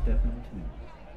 step into.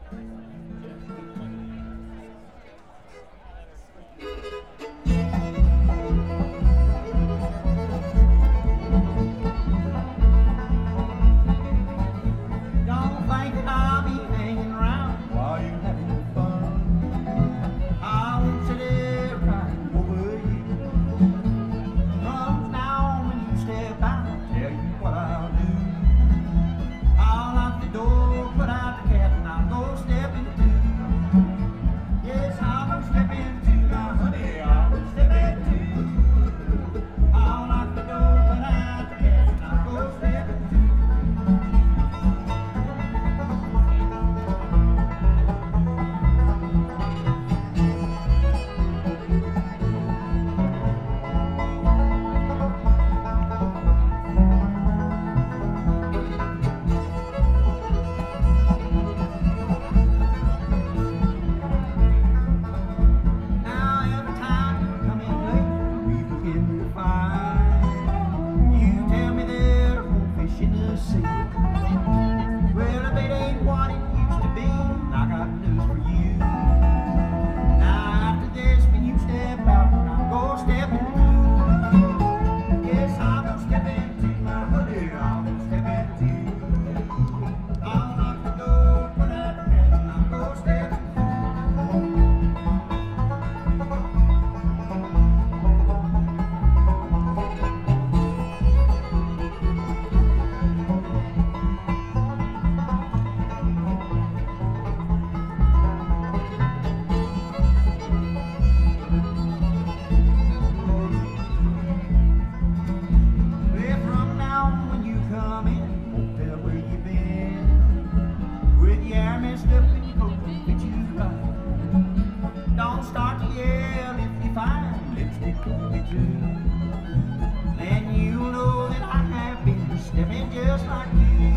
And you'll know that I have been stepping just like you.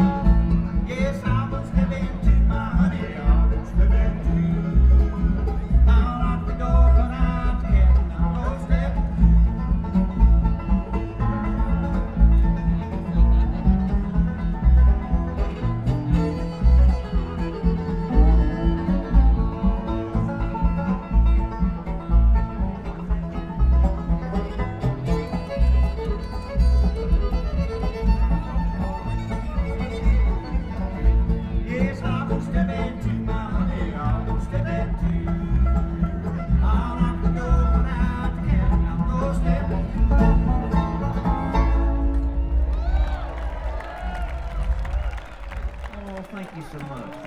Yes, I will step into my honey, I will step into. I'll lock the door, but I'm scared, I'll step Thank you so much.